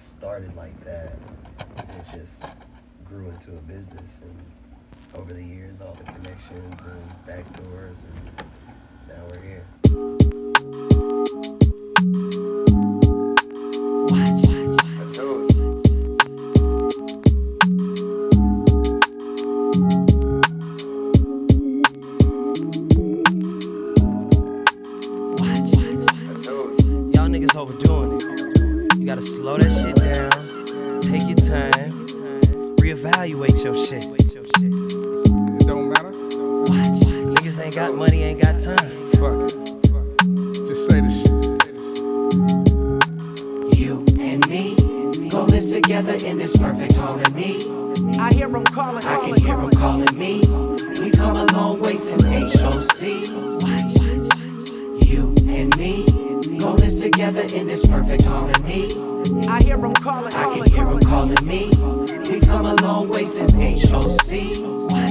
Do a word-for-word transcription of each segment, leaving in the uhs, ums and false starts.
started like that. It just grew into a business, and over the years, all the connections and backdoors, and now we're here. Y'all niggas overdoing it. You gotta slow that shit down, take your time, reevaluate your shit. It don't matter. Niggas ain't got money, ain't got time. Fuck it. Just say the shit. You and me gon' live together in this perfect harmony. I hear them calling, I can hear them calling me. We've come a long way since H O C. You and me gon' live together in this perfect harmony. I hear them calling, I can hear them calling me. We've come a long way since H O C.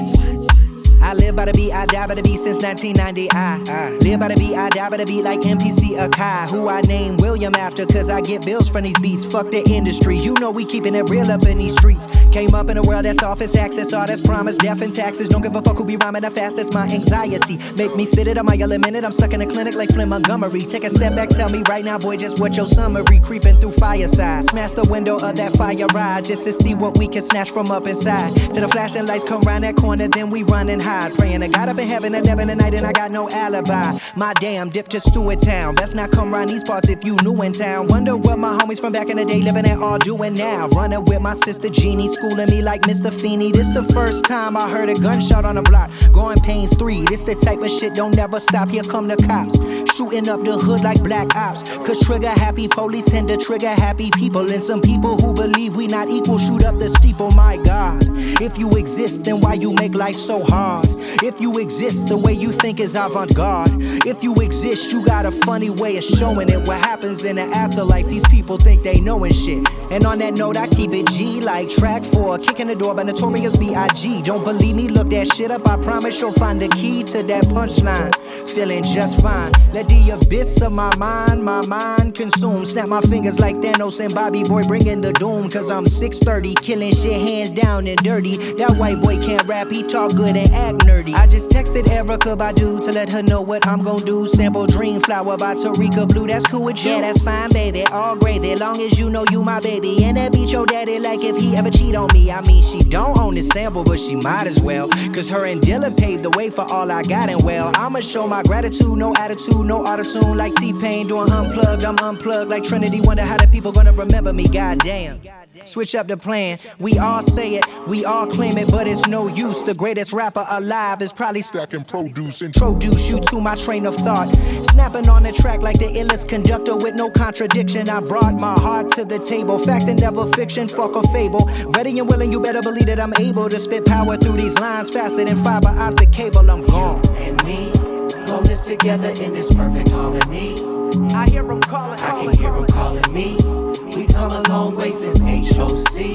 I live by the beat, I die by the beat since nineteen ninety. I uh, live by the beat, I die by the beat like M P C Akai, who I name William after, cause I get bills from these beats. Fuck the industry, you know we keeping it real up in these streets. Came up in a world that's office access, all that's promised, death and taxes. Don't give a fuck who be rhyming the fastest, my anxiety make me spit it on my yellow minute. I'm stuck in a clinic like Flynn Montgomery. Take a step back, tell me right now, boy, just what your summary. Creeping through fireside, smash the window of that fire ride, just to see what we can snatch from up inside. Till the flashing lights come round that corner, then we run and hide. Praying to God up in heaven, eleven at night, and I got no alibi. My damn, dip to Stewart Town. Best not come round these parts if you new in town. Wonder what my homies from back in the day living at all doing now. Running with my sister Jeannie, schooling me like Mister Feeney. This the first time I heard a gunshot on the block. Going Pains three, this the type of shit don't never stop. Here come the cops, shooting up the hood like black ops. Cause trigger happy police tend to trigger happy people. And some people who believe we not equal shoot up the steeple. My God, if you exist, then why you make life so hard? If you exist, the way you think is avant-garde. If you exist, you got a funny way of showing it. What happens in the afterlife, these people think they knowin' shit. And on that note, I keep it G like track four, kicking the door by Notorious B I G Don't believe me, look that shit up, I promise you'll find the key to that punchline. Feeling just fine, let the abyss of my mind, my mind consume. Snap my fingers like Thanos and Bobby Boy bringing the doom. Cause I'm six thirty, killing shit hands down and dirty. That white boy can't rap, he talk good and act nerdy. I just texted Erykah Badu to let her know what I'm gon' do. Sample Dream Flower by Tarika Blue, that's cool with you. Yeah, that's fine, baby, all gravy, long as you know you my baby. And that beat your daddy like if he ever cheat on me. I mean, she don't own the sample, but she might as well. Cause her and Dilla paved the way for all I got, and well, I'ma show my gratitude, no attitude, no autotune. Like T-Pain doing Unplugged, I'm unplugged like Trinity. Wonder how the people gonna remember me, goddamn. Switch up the plan, we all say it, we all claim it, but it's no use. The greatest rapper alive is probably stacking produce and introduce you to my train of thought. Snapping on the track like the illest conductor with no contradiction. I brought my heart to the table, fact and never fiction, fuck a fable. Ready and willing, you better believe that I'm able to spit power through these lines faster than fiber optic cable. I'm gone. You and me gon' live together in this perfect harmony. I hear them calling, I can hear them calling me. We've come a long way since H O C.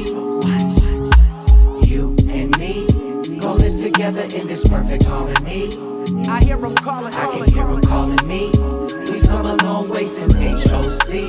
You and me gon' live together in this perfect harmony. I hear them calling, I can hear them calling me. We've come a long way since H O C.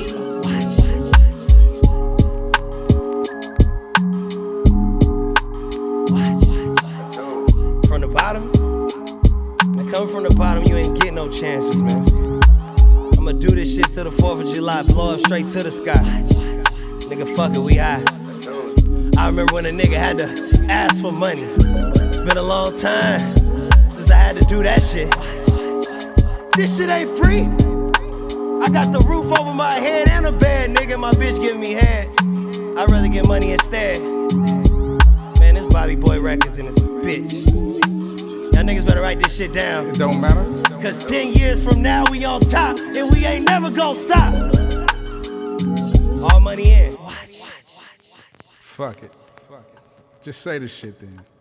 From the bottom? Man, coming from the bottom, you ain't get no chances, man. I'ma do this shit till the fourth of July, blow up straight to the sky. Nigga, fuck it, we high. I remember when a nigga had to ask for money. It's been a long time since I had to do that shit. This shit ain't free. I got the roof over my head and a bed, nigga. My bitch giving me head. I'd rather get money instead. Man, this Bobby Boy Records and this bitch. Y'all niggas better write this shit down. It don't matter. Cause ten years from now we on top and we ain't never gonna stop. All money in. Fuck it. Fuck it. Just say the shit then.